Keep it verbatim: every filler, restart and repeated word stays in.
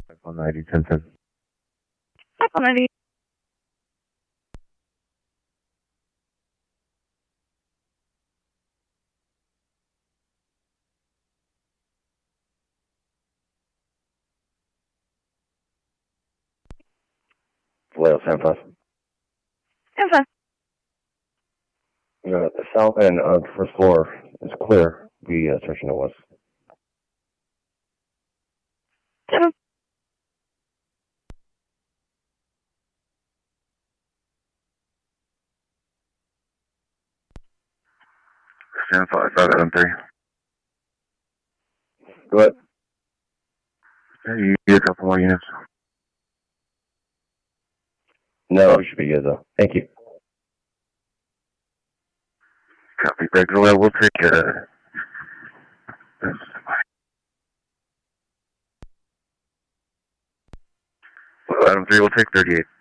one ninety, ten ten. one ninety. Vallejo, San five. ten five. Uh, the south end of the first floor is clear. We uh, searching the west. seven. San five, five Adam three. Go ahead. Okay, you need a couple more units. No, we should be good though. Thank you. Copy, regular. We'll take uh. Adam three, we'll take thirty-eight.